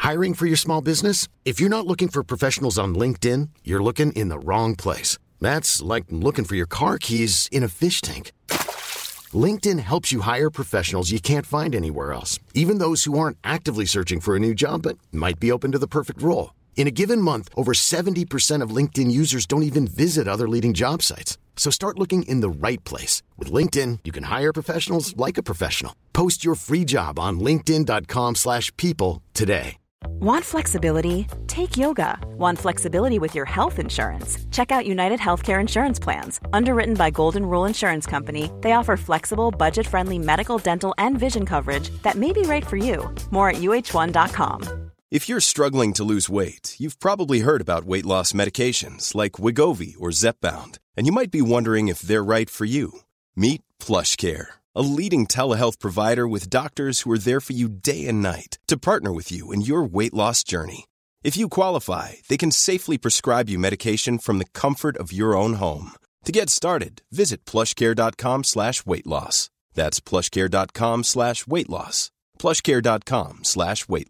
Hiring for your small business? If you're not looking for professionals on LinkedIn, you're looking in the wrong place. That's like looking for your car keys in a fish tank. LinkedIn helps you hire professionals you can't find anywhere else, even those who aren't actively searching for a new job but might be open to the perfect role. In a given month, over 70% of LinkedIn users don't even visit other leading job sites. So start looking in the right place. With LinkedIn, you can hire professionals like a professional. Post your free job on linkedin.com/people today. Want flexibility? Take yoga. Want flexibility with your health insurance? Check out United Healthcare Insurance Plans. Underwritten by Golden Rule Insurance Company, they offer flexible, budget-friendly medical, dental, and vision coverage that may be right for you. More at uh1.com. If you're struggling to lose weight, you've probably heard about weight loss medications like Wegovy or Zepbound, and you might be wondering if they're right for you. Meet PlushCare, a leading telehealth provider with doctors who are there for you day and night to partner with you in your weight loss journey. If you qualify, they can safely prescribe you medication from the comfort of your own home. To get started, visit plushcare.com/weightloss. That's plushcare.com/weightloss. plushcare.com/weightloss.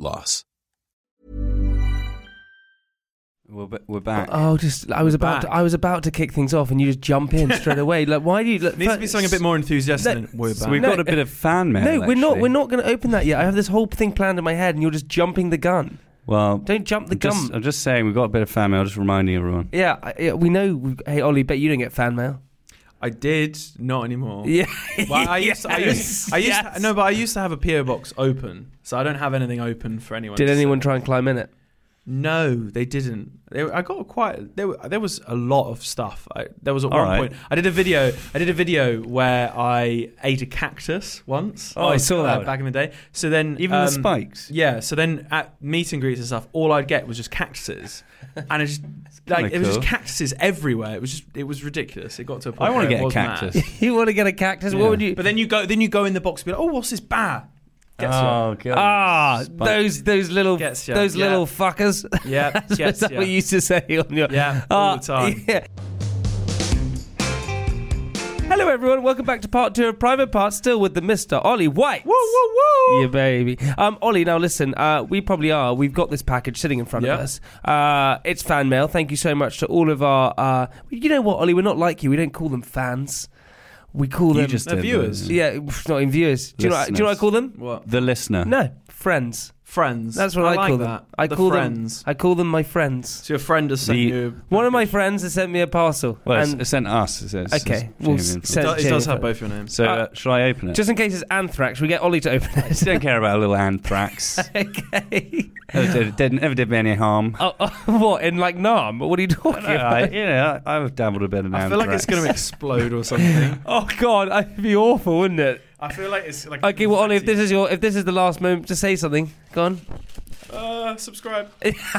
We're back. I was about to kick things off, and you just jump in straight away. Like, why do you? Look, needs to be something a bit more enthusiastic. Than we're back. So we've got a bit of fan mail. No, we're not. actually. We're not going to open that yet. I have this whole thing planned in my head, and you're just jumping the gun. Well, don't jump the gun. I'm just saying we've got a bit of fan mail. Just reminding everyone. Yeah, we know. Hey, Ollie, bet you don't get fan mail. I did, not anymore. Yeah. Well, I used to have a PO box open, so I don't have anything open for anyone. Did anyone try and climb in it? No, they didn't. There was a lot of stuff. There was at one point. I did a video where I ate a cactus once. Oh, I saw that back in the day. So then, even the spikes. Yeah. So then at meet and greets and stuff, all I'd get was just cactuses, and it was just cactuses everywhere. It was ridiculous. It got to a point. I want to get a cactus. You want to get a cactus? Yeah. What would you? But then you go in the box and be like, oh, what's this bar? God! Those little fuckers. Yeah, that's what you used to say on your all the time. Yeah. Hello, everyone. Welcome back to part 2 of Private Parts, still with the Mr. Ollie White. Woo, woo, woo! Yeah, baby. Ollie, now listen. We've got this package sitting in front of us. It's fan mail. Thank you so much to all of our. You know what, Ollie? We're not like you. We don't call them fans. We call them viewers. Yeah, not in viewers. Do you know what I call them? What? The listener. No, friends. Friends. That's what I call them. I call them my friends. So your friend has sent you. One of my friends has sent me a parcel. Well, it sent us. It says. Okay. It does have both your names. So shall I open it? Just in case it's anthrax, we get Ollie to open it. I don't care about a little anthrax. Okay. Never did me any harm. What, in like Nam? What are you talking about? I've dabbled a bit in anthrax. I feel like it's going to explode or something. Oh God, it'd be awful, wouldn't it? I feel like it's like. Okay, well, Ollie, if this is the last moment, just say something. Go on. Subscribe.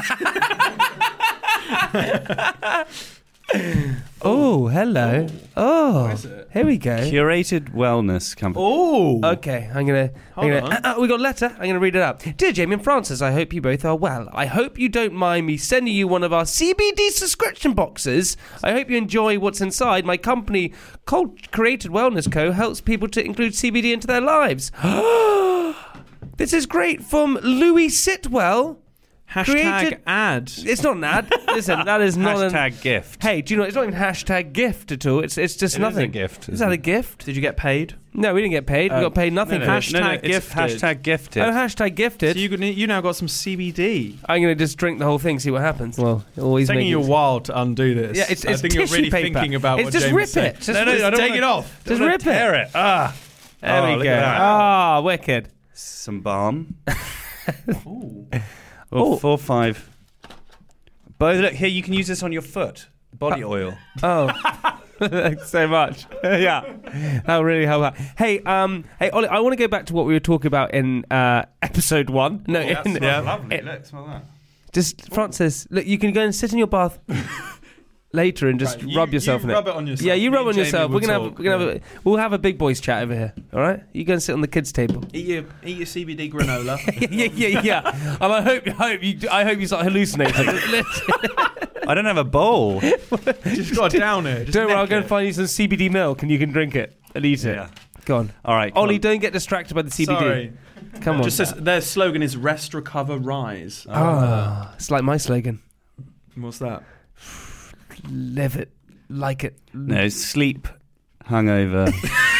Oh, hello. Oh, what is it? Here we go. Curated Wellness Company. Oh. Okay, we got a letter. I'm gonna read it out. Dear Jamie and Francis, I hope you both are well. I hope you don't mind me sending you one of our CBD subscription boxes. I hope you enjoy what's inside. My company, Curated Wellness Co., helps people to include CBD into their lives. This is great from Louis Sitwell. Hashtag ad. It's not an ad. Listen, that is not hashtag gift. Hey, do you know, it's not even hashtag gift at all. It's just nothing. Is a gift. Is that a gift? Did you get paid? No, we didn't get paid. We got paid nothing. Hashtag gifted. Hashtag gifted. Oh, hashtag gifted. So you now got some CBD. I'm going to just drink the whole thing, see what happens. Well, always taking you a while to undo this. Yeah, it's I think you're really paper. thinking about what just James rip said. it. No, I don't take it off. Just rip it. There we go. Wicked. Some balm. Ooh. Oh, 4 or 5. But look, here, you can use this on your foot. Body oil. Oh. Thanks so much. Yeah. That'll really help out. Hey, Ollie, I want to go back to what we were talking about in episode 1. No, lovely. Look, smell that. Just, Francis, look, you can go and sit in your bath later and just rub yourself in it. Rub it on yourself. Yeah, you rub on Jamie yourself. We'll have a big boys chat over here. All right, you go and sit on the kids' table. Eat your CBD granola. yeah. And I hope you start hallucinating. I don't have a bowl. Just got down it. Don't worry, I'll go and find you some CBD milk and you can drink it and eat it. Yeah. Go on. All right, Ollie, don't get distracted by the CBD. Sorry. Come on. Just says their slogan is "Rest, Recover, Rise." It's like my slogan. What's that? Live it, like it. No, sleep, hungover,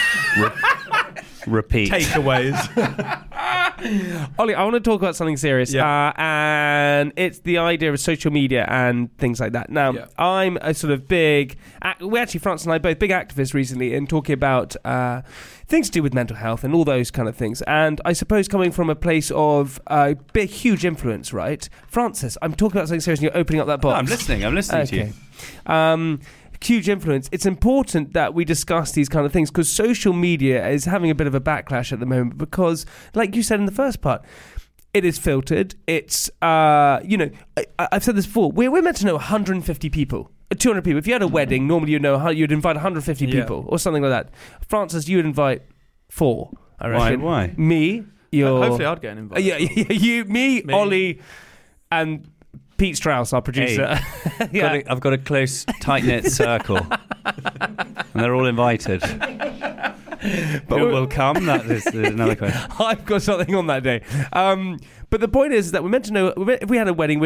repeat. Takeaways. Ollie, I want to talk about something serious, and it's the idea of social media and things like that. Now, I'm a sort of Francis and I both big activists recently in talking about things to do with mental health and all those kind of things. And I suppose coming from a place of big, huge influence, right? Francis, I'm talking about something serious and you're opening up that box. I'm listening to you. Huge influence. It's important that we discuss these kind of things because social media is having a bit of a backlash at the moment because, like you said in the first part, it is filtered. It's, I've said this before, we're meant to know 150 people, 200 people. If you had a wedding, normally you'd invite 150 people or something like that. Francis, you would invite 4, I reckon. Why? Me, hopefully I'd get an invite. You, me, Ollie, and Pete Strauss, our producer. Hey, I've got a close, tight-knit circle. And they're all invited. But will come? That is another question. I've got something on that day. But the point is that we're meant to know, if we had a wedding,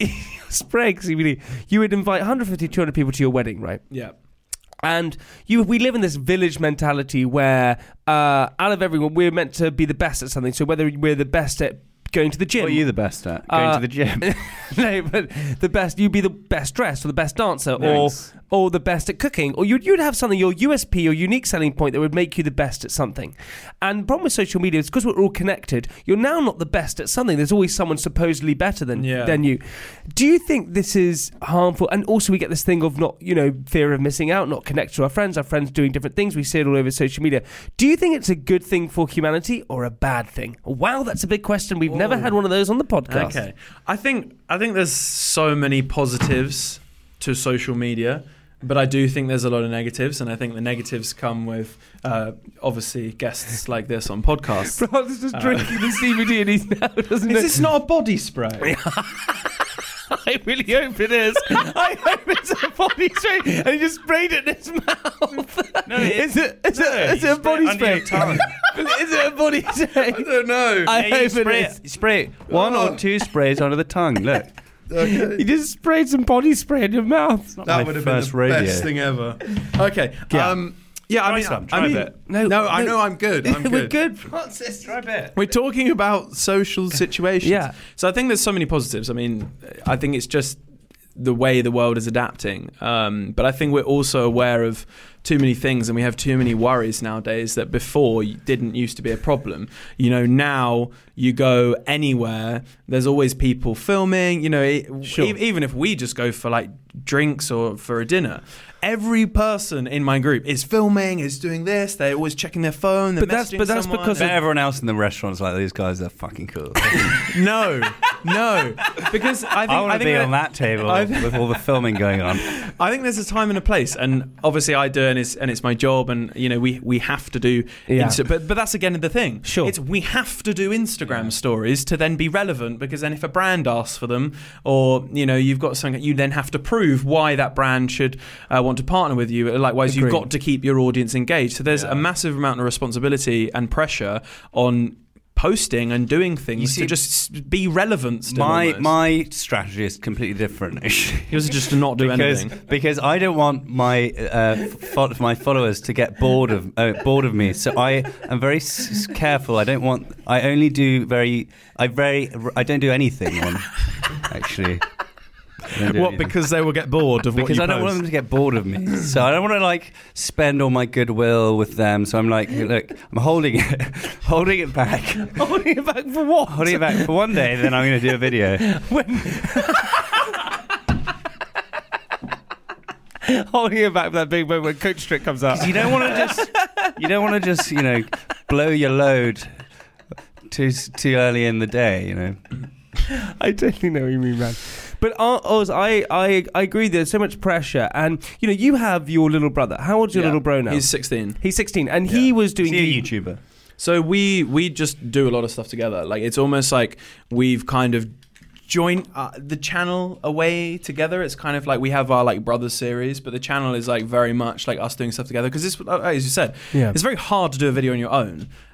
you would invite 150, 200 people to your wedding, right? Yeah. And we live in this village mentality where out of everyone, we're meant to be the best at something. So whether we're the best at going to the gym. What are you the best at? Going to the gym? No, but you'd be the best dressed or the best dancer Nice. or the best at cooking. Or you'd have something, your USP, your unique selling point that would make you the best at something. And the problem with social media is because we're all connected, you're now not the best at something. There's always someone supposedly better than you. Do you think this is harmful? And also we get this thing of not, fear of missing out, not connected to our friends doing different things. We see it all over social media. Do you think it's a good thing for humanity or a bad thing? Wow, that's a big question. We've never had one of those on the podcast. Okay. I think there's so many positives to social media, but I do think there's a lot of negatives, and I think the negatives come with obviously guests like this on podcasts. Francis is drinking the CBD and he's now doesn't Is this not a body spray? I really hope it is. I hope it's a body spray, and he just sprayed it in his mouth. No, is it a body spray? Is it a body spray? I don't know. I hope it is. You spray it 1 or 2 sprays under the tongue. Look. Okay. You just sprayed some body spray in your mouth. That would have been the best thing ever. Okay. I know I'm good. We're good. Francis, try a bit. We're talking about social situations. Yeah. So I think there's so many positives. I mean, I think it's just the way the world is adapting. But I think we're also aware of too many things, and we have too many worries nowadays that before didn't used to be a problem. Now you go anywhere, there's always people filming. Even if we just go for like drinks or for a dinner, every person in my group is filming, is doing this. They're always checking their phone. But that's because everyone else in the restaurant's like, these guys are fucking cool. No, because I want to be on that table with all the filming going on. I think there's a time and a place, and obviously I do, and it's my job, and we have to do. But that's again the thing. Sure, we have to do Instagram stories to then be relevant, because then if a brand asks for them, or you've got something, you then have to prove why that brand should want to partner with you. Likewise, you've got to keep your audience engaged. So there's a massive amount of responsibility and pressure on posting and doing things to just be relevant still. My strategy is completely different. Yours is just to not do anything. Because I don't want my my followers to get bored of me. So I am very careful. I don't do anything on actually. Because they will get bored of what you Because I don't want them to get bored of me. So I don't want to spend all my goodwill with them. So I'm like, look, I'm holding it back. Holding it back for what? Holding it back for one day, then I'm going to do a video. Holding it back for that big moment when Coach Strick comes out. You don't want to just blow your load too early in the day. I totally know what you mean, man. But Oz, I agree. There's so much pressure, and you have your little brother. How old's your little bro now? He's 16. He's 16, and he was doing. Is he a YouTuber? So we just do a lot of stuff together. It's almost like we've kind of joined the channel away together. It's kind of like we have our brothers series, but the channel is very much like us doing stuff together, because this, as you said, it's very hard to do a video on your own.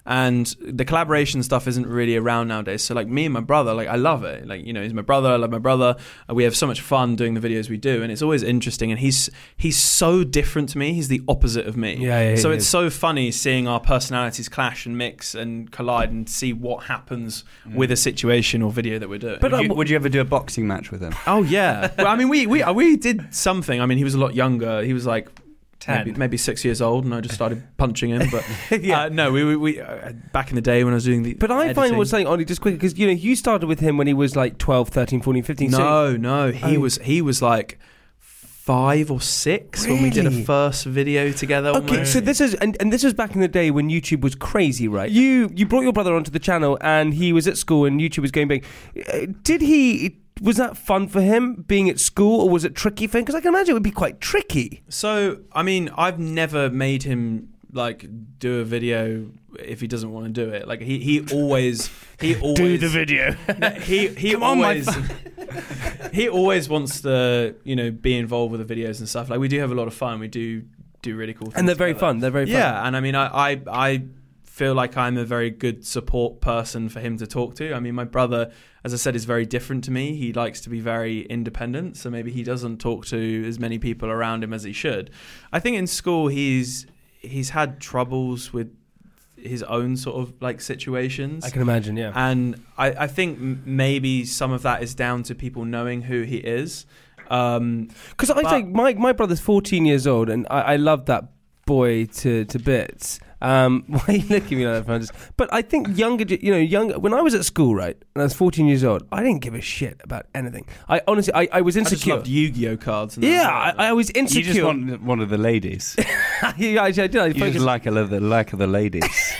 and the collaboration stuff isn't really around nowadays. So like me and my brother, like I love it. Like, you know, he's my brother. I love my brother. We have so much fun doing the videos we do, and it's always interesting. And he's so different to me. He's the opposite of me. So it's so funny seeing our personalities clash and mix and collide and see what happens with a situation or video that we're doing. But would you ever do a boxing match with him? Oh yeah. Well, I mean, we did something. I mean, he was a lot younger. He was like 10. maybe 6 years old, and I just started punching him. But no, we back in the day when I was doing the. But I editing. find what's saying, Ollie, just quickly, because you know you started with him when he was like 12, 13, 14, 15. No, he was like 5 or 6 when we did a first video together. Okay, so this is and this was back in the day when YouTube was crazy, right? You brought your brother onto the channel, and he was at school, and YouTube was going big. Was that fun for him being at school, or was it tricky for him? Because I can imagine it would be quite tricky. So, I mean, I've never made him like do a video if he doesn't want to do it. Like he always do the video. He Come always on, he always wants to, you know, be involved with the videos and stuff. Like we do have a lot of fun. We do really cool things. And they're very together. fun. They're very fun. Yeah, and I mean, I feel like I'm a very good support person for him to talk to. I mean, my brother, as I said, is very different to me. He likes to be very independent, so maybe he doesn't talk to as many people around him as he should. I think in school he's had troubles with his own sort of like situations. I can imagine, yeah. And I think maybe some of that is down to people knowing who he is. Because I think my brother's 14 years old, and I love that boy to bits. Why are you looking at me like that, Francis? But I think younger, when I was at school, right, and I was 14 years old, I didn't give a shit about anything. I honestly, I was insecure. I just loved Yu-Gi-Oh cards. And I was insecure. You just want one of the ladies. Yeah, I did. You just like of the ladies.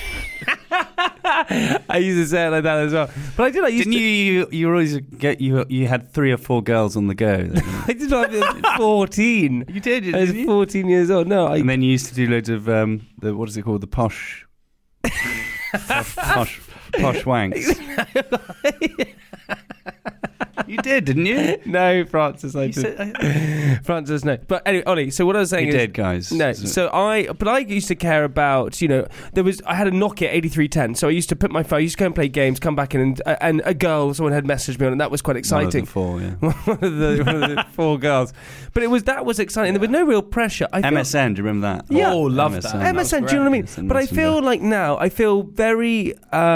I used to say it like that as well. But I did. Didn't you? You always you had 3 or 4 girls on the go. I did. I was 14. You did. I was 14 years old. No, and then you used to do loads of the what is it called? The posh wanks. You did, didn't you? No, Francis, I did. Francis, no. But anyway, Ollie, so what I was saying is... You did, guys. No, so I used to care about, I had a Nokia 8310, so I used to put my phone, I used to go and play games, come back in, and someone had messaged me on it, and that was quite exciting. One of the 4, yeah. one of the 4 girls. But that was exciting. There was no real pressure. MSN, do you remember that? Yeah. Oh, love that. MSN, do you know what I mean? MSN but I feel like now, I feel very...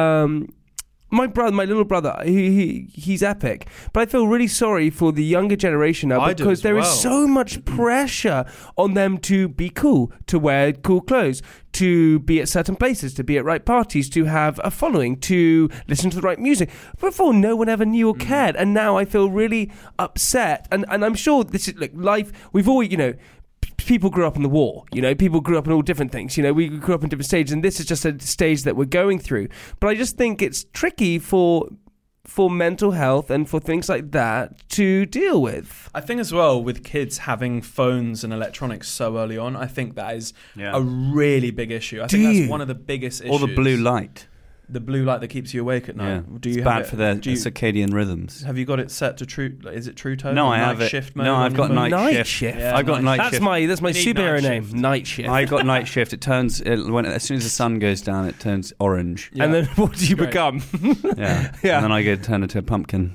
my little brother, he's epic. But I feel really sorry for the younger generation now because there is so much pressure on them to be cool, to wear cool clothes, to be at certain places, to be at right parties, to have a following, to listen to the right music. Before, no one ever knew or cared. And now I feel really upset. And I'm sure this is life. We've always, people grew up in the war, people grew up in all different things, we grew up in different stages, and this is just a stage that we're going through. But I just think it's tricky for mental health and for things like that to deal with. I think as well with kids having phones and electronics so early on, I think that is a really big issue. I think that's one of the biggest issues. Or the blue light. The blue light that keeps you awake at night. Yeah. It's bad for their circadian rhythms. Have you got it set to true? Is it True Tone? No, I have it. Shift mode. No, I've got night shift. Yeah, I've got night shift. That's my superhero name. Night shift. I got night shift. It turns as soon as the sun goes down, it turns orange. Yeah. And then what do you become? Yeah. And then I turn into a pumpkin.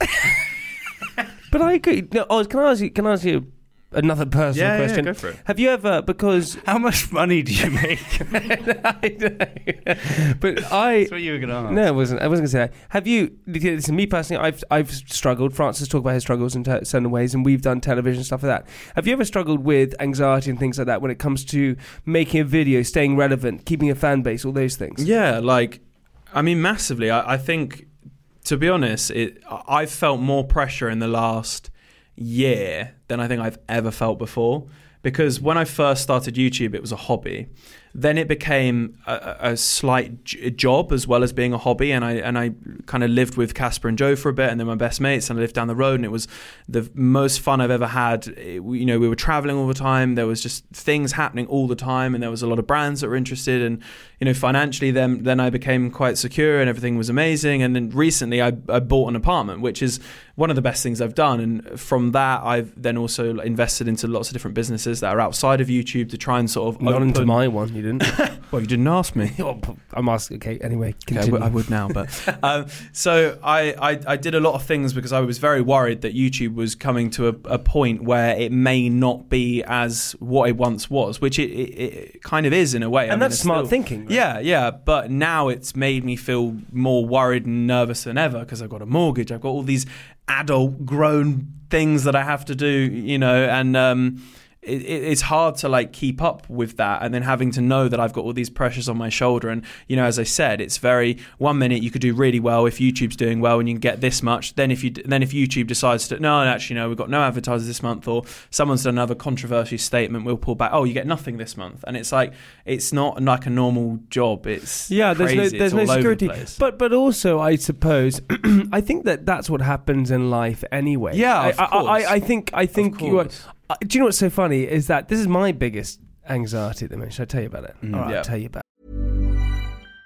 But I agree. No, can I ask you another personal question? Yeah, go for it. Have you ever, because... How much money do you make? I know. But That's what you were going to ask. No, I wasn't going to say that. Have you... Listen, me personally, I've struggled. Francis talked about his struggles in certain ways, and we've done television stuff like that. Have you ever struggled with anxiety and things like that when it comes to making a video, staying relevant, keeping a fan base, all those things? Yeah, massively. I think, to be honest, I've felt more pressure in the last year than I think I've ever felt before, because when I first started YouTube it was a hobby, then it became a slight job as well as being a hobby, and I kind of lived with Casper and Joe for a bit, and they're my best mates, and I lived down the road, and it was the most fun I've ever had. We were traveling all the time, there was just things happening all the time, and there was a lot of brands that were interested, and financially then I became quite secure and everything was amazing. And then recently I bought an apartment, which is one of the best things I've done, and from that I've then also invested into lots of different businesses that are outside of YouTube to try and sort of not into my one. You didn't. Well, you didn't ask me. I'm asking. Okay, anyway, Okay, continue. I would now, but so I did a lot of things because I was very worried that YouTube was coming to a point where it may not be as what it once was, which it kind of is in a way. And that's smart thinking. Right? Yeah. But now it's made me feel more worried and nervous than ever because I've got a mortgage. I've got all these adult, grown things that I have to do, and it's hard to like keep up with that, and then having to know that I've got all these pressures on my shoulder. And as I said, it's very 1 minute you could do really well if YouTube's doing well and you can get this much. Then if YouTube decides to no, we've got no advertisers this month, or someone's done another controversial statement, we'll pull back. Oh, you get nothing this month, and it's like it's not like a normal job. It's crazy. There's no security. But also, I suppose I think that's what happens in life anyway. Yeah, of course. I think you are. Do you know what's so funny is that this is my biggest anxiety at the moment. Should I tell you about it? All right, I'll tell you about it.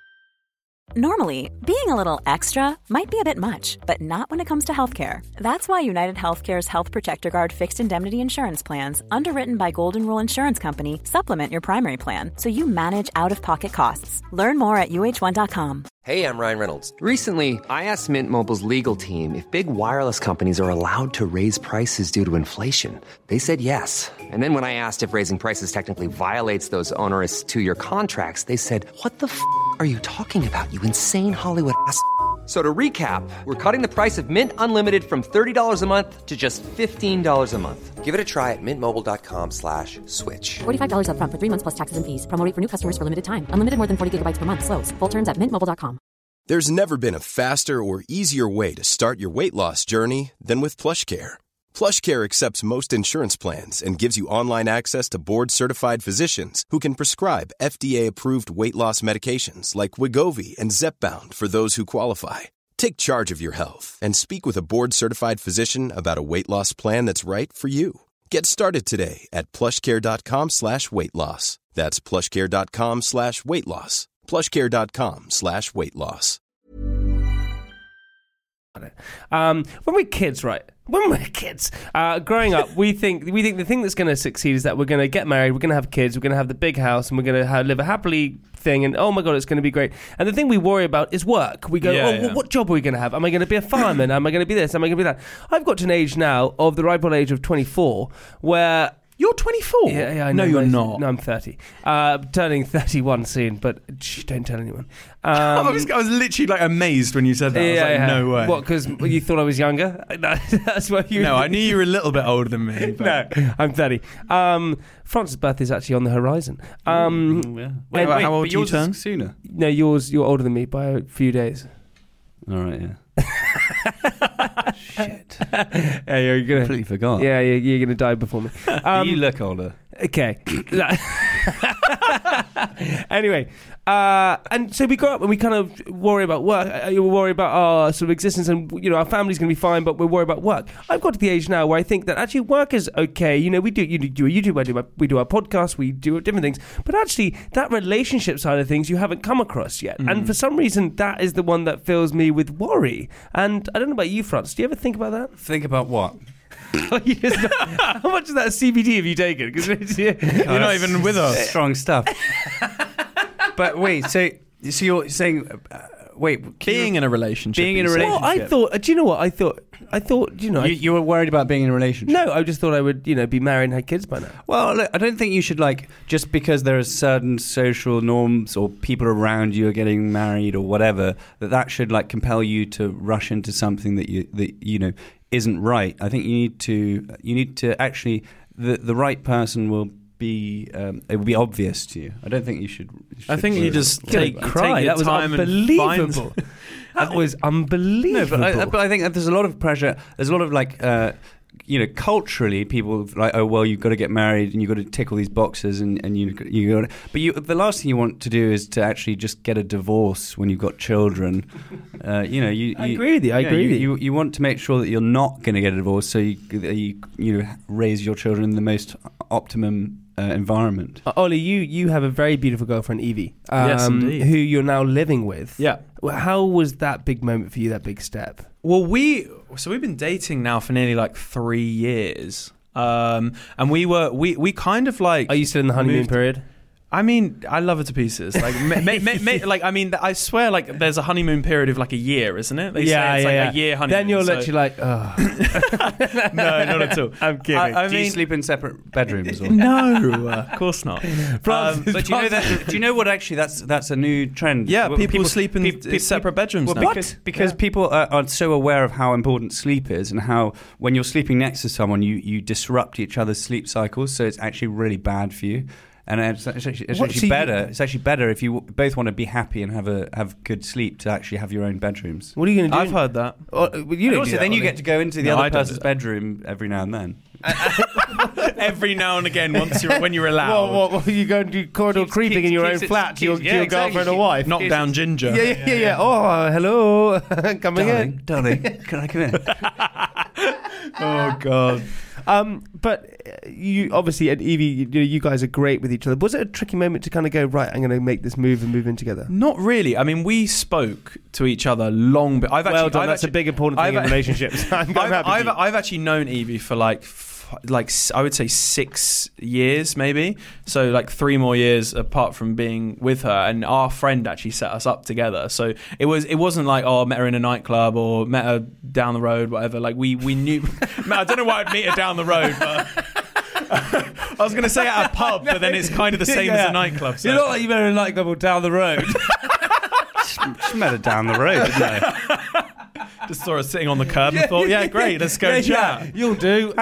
Normally, being a little extra might be a bit much, but not when it comes to healthcare. That's why United Healthcare's Health Protector Guard fixed indemnity insurance plans, underwritten by Golden Rule Insurance Company, supplement your primary plan so you manage out-of-pocket costs. Learn more at uh1.com. Hey, I'm Ryan Reynolds. Recently, I asked Mint Mobile's legal team if big wireless companies are allowed to raise prices due to inflation. They said yes. And then when I asked if raising prices technically violates those onerous two-year contracts, they said, "What the f*** are you talking about, you insane Hollywood ass?" So to recap, we're cutting the price of Mint Unlimited from $30 a month to just $15 a month. Give it a try at mintmobile.com/switch. $45 up front for 3 months plus taxes and fees. Promo rate for new customers for limited time. Unlimited more than 40 gigabytes per month. Slows full terms at mintmobile.com. There's never been a faster or easier way to start your weight loss journey than with PlushCare. PlushCare accepts most insurance plans and gives you online access to board-certified physicians who can prescribe FDA-approved weight loss medications like Wegovy and Zepbound for those who qualify. Take charge of your health and speak with a board-certified physician about a weight loss plan that's right for you. Get started today at plushcare.com/weight loss. That's plushcare.com/weight loss. plushcare.com/weight loss. When we're kids, right? When we're kids, growing up, we think the thing that's going to succeed is that we're going to get married, we're going to have kids, we're going to have the big house, and we're going to live a happily thing. And oh my god, it's going to be great. And the thing we worry about is work. We go, what job are we going to have? Am I going to be a fireman? Am I going to be this? Am I going to be that? I've got to an age now of the ripe old age of 24 where. You're 24? Yeah, I know. No, you're not. No, I'm 30. Turning 31 soon, but don't tell anyone. I was literally like amazed when you said that. I was like, no way. What, because you thought I was younger? That's what you... No, I knew you were a little bit older than me. But... No, I'm 30. Francis' birthday is actually on the horizin. Wait, how old do you turn? Sooner? No, you're older than me by a few days. All right, yeah. Shit. Yeah, you're gonna completely forgot. Yeah, you're gonna die before me. You look older. Okay. Anyway, and so we grow up and we kind of worry about work. You worry about our sort of existence, and our family's going to be fine, but we worry about work. I've got to the age now where I think that actually work is okay. We do a YouTube, we do our podcast, we do different things, but actually that relationship side of things you haven't come across yet. Mm. And for some reason, that is the one that fills me with worry. And I don't know about you, Francis. Do you ever think about that? Think about what? How much of that CBD have you taken? Because you're not even with us. Strong stuff. But wait, so you're saying, being in a relationship. Well, I thought. Do you know what I thought? You were worried about being in a relationship. No, I just thought I would, be married and have kids by now. Well, look, I don't think you should just because there are certain social norms or people around you are getting married or whatever that should compel you to rush into something that isn't right. I think you need to actually the right person will be it will be obvious to you. I don't think you should I think you just take your that was time unbelievable. And that was unbelievable. No, but I think that there's a lot of pressure. There's a lot of culturally, people like, oh well, you've got to get married and you've got to tick all these boxes, and you got. But the last thing you want to do is to actually just get a divorce when you've got children. I agree with you. You want to make sure that you're not going to get a divorce, so you raise your children in the most optimum environment. Ollie, you have a very beautiful girlfriend, Evie. Yes, indeed. Who you're now living with. Yeah. How was that big moment for you? That big step. Well, we've been dating now for nearly 3 years, and we kind of Are you still in the honeymoon period? I mean, I love her to pieces. Like, like, I mean, I swear, like, there's a honeymoon period of like a year, isn't it? They say it's like a year honeymoon. Then you're literally like, oh. No, not at all. I'm kidding. I mean, do you sleep in separate bedrooms? Or? No, of course not. But do you know that? Do you know what? Actually, that's a new trend. Yeah, people sleep in separate bedrooms now. Because people are so aware of how important sleep is, and how when you're sleeping next to someone, you disrupt each other's sleep cycles. So it's actually really bad for you. And it's actually better. It's actually better if you both want to be happy and have good sleep to actually have your own bedrooms. What are you going to do? I've heard that. Then you get to go into the other person's bedroom every now and then. Every now and again, when you're allowed. What you go and do corridor creeping in your own flat to your girlfriend or wife? Knock down Ginger. Yeah. Oh, hello, coming in, darling. Can I come in? Oh God. But you obviously and Evie, you guys are great with each other. Was it a tricky moment to kind of go, right, I'm going to make this move and move in together? Not really. I mean, we spoke to each other long. That's a big important thing in relationships. I've actually known Evie for like I would say 6 years maybe, so like 3 more years apart from being with her, and our friend actually set us up together. So it wasn't like, oh, I met her in a nightclub or met her down the road, whatever. Like we knew. I don't know why I'd meet her down the road, but I was going to say at a pub, but then it's kind of the same as a nightclub. So. You're not like you met her in a nightclub or down the road. She met her down the road, didn't I? Just saw her sitting on the curb and thought, yeah, great, let's go chat. Yeah, you'll do.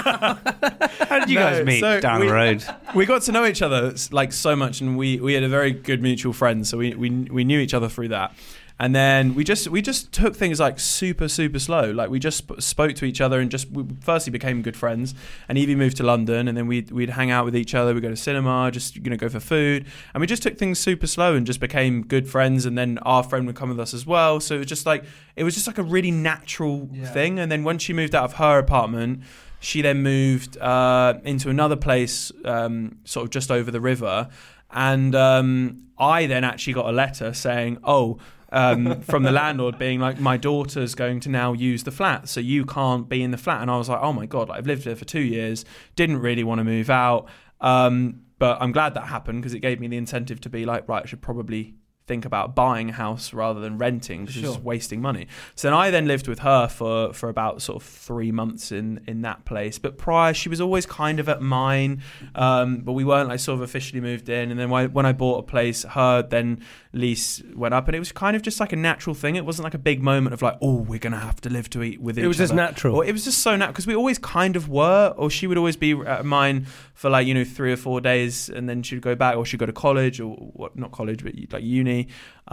How did you guys meet down the road? We got to know each other like so much, and we had a very good mutual friend, so we knew each other through that. And then we just took things like super, super slow. Like we just spoke to each other and we firstly became good friends. And Evie moved to London, and then we'd hang out with each other. We'd go to cinema, just go for food. And we just took things super slow and just became good friends. And then our friend would come with us as well. So it was just like a really natural thing. And then once she moved out of her apartment, she then moved into another place, sort of just over the river. And I then actually got a letter saying, from the landlord being like, my daughter's going to now use the flat, so you can't be in the flat. And I was like, oh my God, I've lived here for 2 years, didn't really want to move out. But I'm glad that happened, because it gave me the incentive to be like, right, I should probably think about buying a house rather than renting, because it's just wasting money. So then I lived with her for about sort of 3 months in that place. But prior, she was always kind of at mine, but we weren't like sort of officially moved in. And then when I bought a place, her then lease went up, and it was kind of just like a natural thing. It wasn't like a big moment of like, oh, we're gonna have to live to eat with each other. It was just natural. Or it was just so natural, because we always kind of were. Or she would always be at mine for like 3 or 4 days, and then she'd go back, or she'd go to college, or not college, but like uni.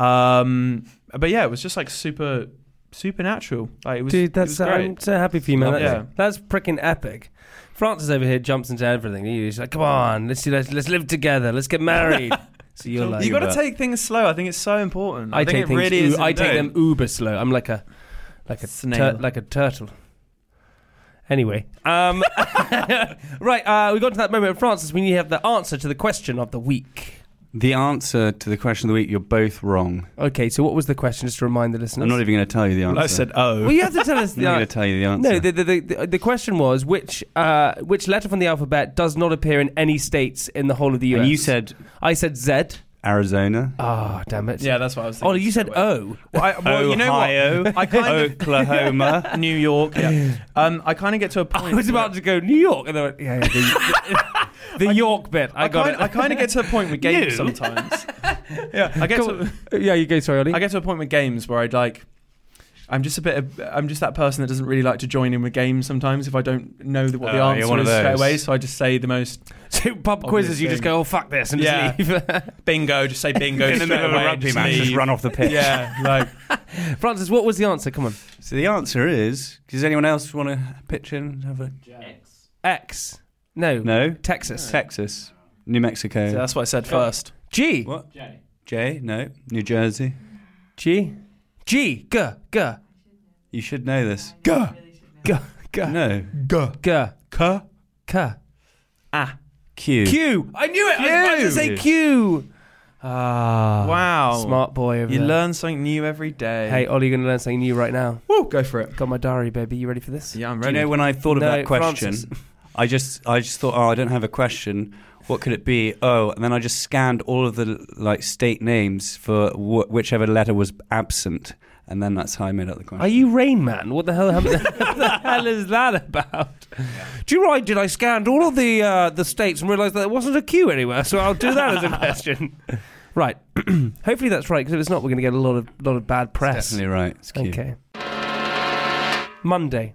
But yeah, it was just like super natural. Like it was, dude, that's it was great. I'm so happy for you, man. That's freaking epic. Francis over here jumps into everything. He's like, come on, let's live together, let's get married. So you're like, you got to take things slow. I think it's so important. I think it really is. I take them uber slow. I'm like a snail, like a turtle. Anyway, right, we got to that moment, Francis. We need to have the answer to the question of the week. The answer to the question of the week, you're both wrong. Okay, so what was the question, just to remind the listeners? I'm not even going to tell you the answer. Well, I said, oh. Well, you have to tell us the answer. I'm not going to tell you the answer. No, the question was, which letter from the alphabet does not appear in any states in the whole of the US? And you said... I said Z. Arizona. Oh, damn it. Yeah, that's what I was thinking. Oh, you said O. Well, you know what? I kind of Oklahoma. New York. Yeah. I kind of get to a point... I was about to go New York. And then the York bit. I kind of get to a point with games sometimes. Yeah, you go, sorry, Ollie. I get to a point with games where I'd like... I'm just that person that doesn't really like to join in with games sometimes if I don't know what the answer is straight away. So I just say the most... So pub quizzes, you just go, oh, fuck this, and just leave. Bingo, just say bingo. In the middle of a rugby match, just run off the pitch. Yeah, like... Francis, what was the answer? Come on. So the answer is... Does anyone else want to pitch in? Have a... X. No. Texas. Texas. New Mexico. So that's what I said first. G. What? J. No. New Jersey. G. G. G. G. You should know this. G. G. G. No. G. G. K. K. Ah. Q. Q. I knew it. Q. I was about to say Q. Ah. Wow. Smart boy over You there. learn something new every day. Hey, Ollie, you're going to learn something new right now. Woo, go for it. Got my diary, baby. You ready for this? Yeah, I'm Do ready. you know when I thought of that question, I just thought, I don't have a question. What could it be? Oh, and then I just scanned all of the like state names for whichever letter was absent, and then that's how I made up the question. Are you Rain Man? What the hell? What the hell is that about? Yeah. Do you right? Did I scanned all of the states and realised that there wasn't a Q anywhere? So I'll do that as a question. Right. Hopefully that's right, because if it's not, we're going to get a lot of bad press. It's definitely right. It's Q. Okay. Monday.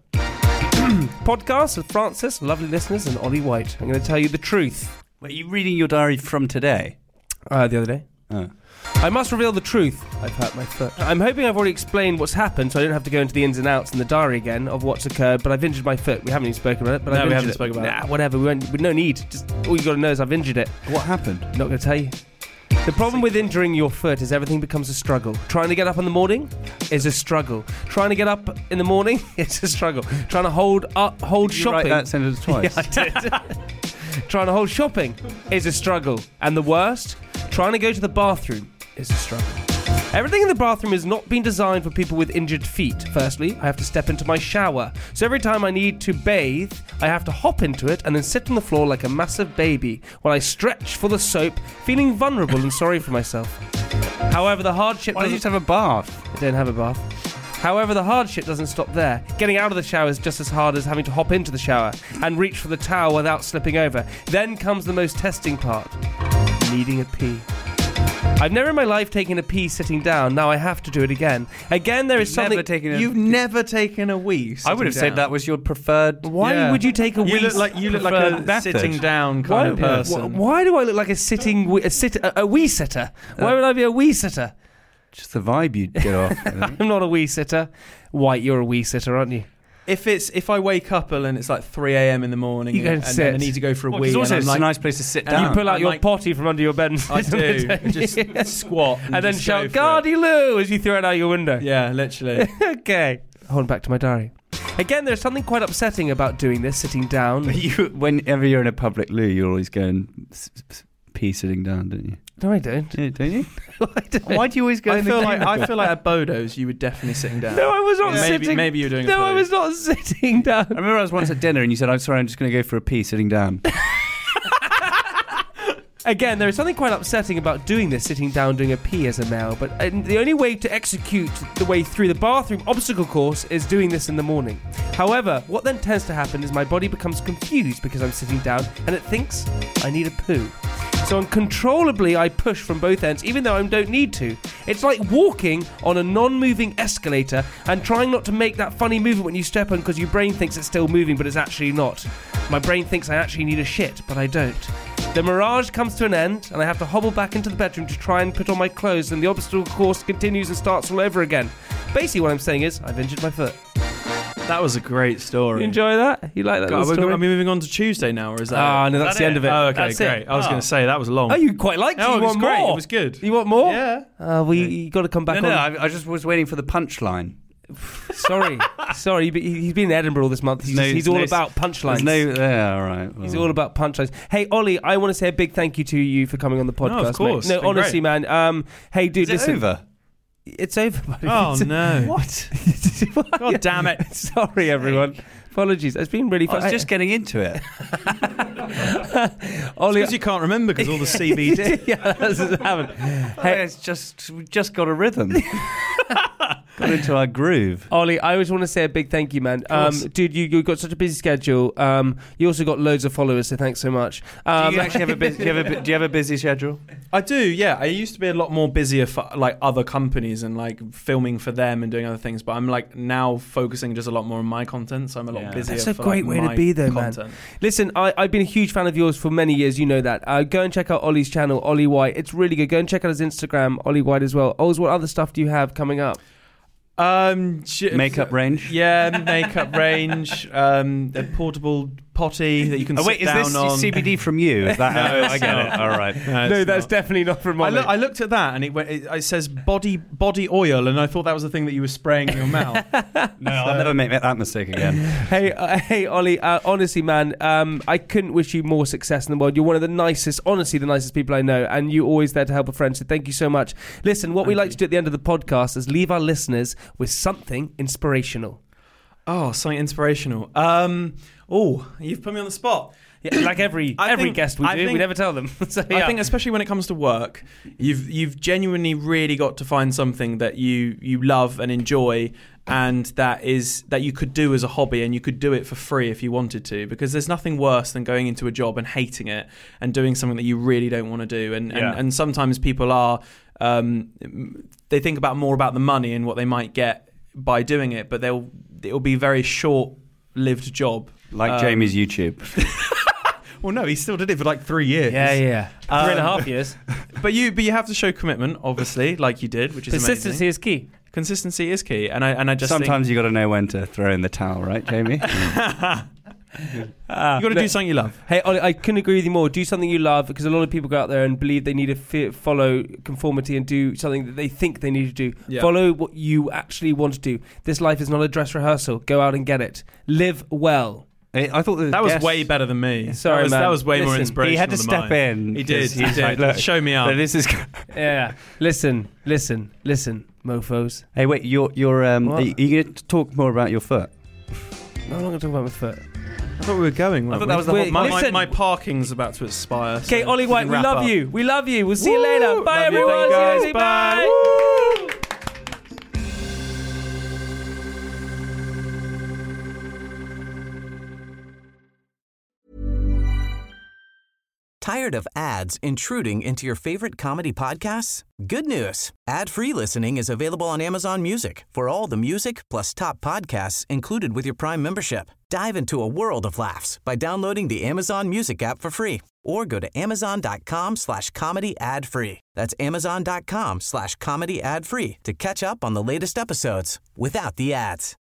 Podcast with Francis, lovely listeners, and Ollie White. I'm going to tell you the truth. Were you reading your diary from today? The other day. Oh. I must reveal the truth. I've hurt my foot. I'm hoping I've already explained what's happened, so I don't have to go into the ins and outs in the diary again of what's occurred, but I've injured my foot. We haven't even spoken about it, but no, I've we injured haven't it. spoken about it. Whatever. No need. Just all you got to know is I've injured it. What happened? Not going to tell you. The problem with injuring your foot is everything becomes a struggle. Trying to get up in the morning is a struggle. Trying to get up in the morning is a struggle. Trying to hold Did you shopping. write that sentence twice? Yeah, I did. Trying to hold shopping is a struggle. And the worst, trying to go to the bathroom is a struggle. Everything in the bathroom has not been designed for people with injured feet. Firstly, I have to step into my shower. So every time I need to bathe, I have to hop into it and then sit on the floor like a massive baby while I stretch for the soap, feeling vulnerable and sorry for myself. However, the hardship... Why don't you just have a bath? I don't have a bath. However, the hardship doesn't stop there. Getting out of the shower is just as hard as having to hop into the shower and reach for the towel without slipping over. Then comes the most testing part. Needing a pee. I've never in my life taken a pee sitting down. Now I have to do it again. Again, there is something... You've never taken a wee. I would have said that was your preferred... Why would you take a wee? You look like a method. sitting down kind of person. Why do I look like a wee sitter? Why would I be a wee sitter? Just the vibe you'd get off. I'm not a wee sitter. White, you're a wee sitter, aren't you? If I wake up and it's like 3 a.m. in the morning you and sit. I need to go for a wee, it's also it's a nice place to sit down. You pull out your potty from under your bed and I do. Just squat and then shout "Gardy Lou" as you throw it out your window. Yeah, literally. Okay. Hold on, back to my diary. Again, there's something quite upsetting about doing this, sitting down. Whenever you're in a public loo, you're always going pee sitting down, don't you? No, I don't. Yeah, don't you? I don't. Why do you always go I in feel the like at Bodo's you were definitely sitting down. No, I was not sitting. Maybe you were doing. No, I was not sitting down. I remember I was once at dinner and you said, "I'm sorry, I'm just going to go for a pee sitting down." Again, there is something quite upsetting about doing this, sitting down doing a pee as a male, but the only way to execute the way through the bathroom obstacle course is doing this in the morning. However, what then tends to happen is my body becomes confused because I'm sitting down and it thinks I need a poo. So uncontrollably I push from both ends even though I don't need to. It's like walking on a non-moving escalator and trying not to make that funny movement when you step on because your brain thinks it's still moving but it's actually not. My brain thinks I actually need a shit, but I don't. The mirage comes to an end and I have to hobble back into the bedroom to try and put on my clothes, and the obstacle course continues and starts all over again. Basically what I'm saying is I've injured my foot. That was a great story. You enjoy that? You like that little story? Are we moving on to Tuesday now, or is that... Ah, no, that's the end of it. Oh, okay, That's great. it. I was going to say, that was long. Oh, you quite liked it. Oh, You it was want great. more? It was good. You want more? Yeah. You got to come back on. I just was waiting for the punchline. Sorry. He's been in Edinburgh all this month. He's all about punchlines. All right. Well. He's all about punchlines. Hey, Ollie, I want to say a big thank you to you for coming on the podcast. No, of course. Mate. No, It's been honestly, great. man. Hey, dude, Is it listen. over? It's over, buddy. Oh, no. What? God damn it. Sorry, everyone. Apologies. It's been really fun. I was just getting into it. Ollie, Because you can't remember because all the CBD. yeah, that's what's happened. Hey, we just got a rhythm. Got into our groove. Ollie, I always want to say a big thank you, man. Dude, you've got such a busy schedule. You also got loads of followers, so thanks so much. Do you actually have a busy? Do you have a busy schedule? I do, yeah. I used to be a lot more busier for like other companies and like filming for them and doing other things, but I'm like now focusing just a lot more on my content, so I'm a lot busier. That's a for, great like, way my to be, though, content. man. Listen, I've been a huge fan of yours for many years. You know that. Go and check out Ollie's channel, Ollie White. It's really good. Go and check out his Instagram, Ollie White, as well. Oz, what other stuff do you have coming up? Makeup range. Yeah, makeup range. A portable potty that you can sit down on. Is this CBD from you? Is that No, I get it. All right. No, that's definitely not from Ollie. I looked at that and it says body oil, and I thought that was the thing that you were spraying in your mouth. No, I'll never make that mistake again. Hey, Ollie. Honestly, man, I couldn't wish you more success in the world. You're one of the nicest, honestly, the nicest people I know, and you're always there to help a friend. So thank you so much. Listen, what we like to do at the end of the podcast is leave our listeners with something inspirational. Oh, something inspirational. You've put me on the spot. Yeah, like every guest we do, we never tell them. So, yeah. I think especially when it comes to work, you've genuinely really got to find something that you love and enjoy, and that you could do as a hobby, and you could do it for free if you wanted to, because there's nothing worse than going into a job and hating it and doing something that you really don't want to do. And sometimes people are they think more about the money and what they might get by doing it, but it'll be a very short-lived job. Like Jamie's YouTube. Well, no, he still did it for like 3 years. Yeah. 3.5 years. But you have to show commitment, obviously, like you did, which is Consistency amazing. is key. Consistency is key, and I just sometimes you got to know when to throw in the towel, right, Jamie? You got to do something you love. Hey, Ollie, I couldn't agree with you more. Do something you love, because a lot of people go out there and believe they need to follow conformity and do something that they think they need to do. Yeah. Follow what you actually want to do. This life is not a dress rehearsal. Go out and get it. Live well. I thought that was way better than me. Sorry, man. That was way more inspirational. He had to step in. He did. Like, show me up. This is. Yeah. Listen, mofos. Hey, wait. You're are you going to talk more about your foot? No, I'm not going to talk about my foot. I thought we were going. I thought that was the whole. My parking's about to expire. Okay, so Ollie White, we love you. We love you. We'll see you later. Bye, everyone. See you guys. Bye. Tired of ads intruding into your favorite comedy podcasts? Good news. Ad-free listening is available on Amazon Music for all the music plus top podcasts included with your Prime membership. Dive into a world of laughs by downloading the Amazon Music app for free or go to amazon.com/comedy ad-free. That's amazon.com/comedy ad-free to catch up on the latest episodes without the ads.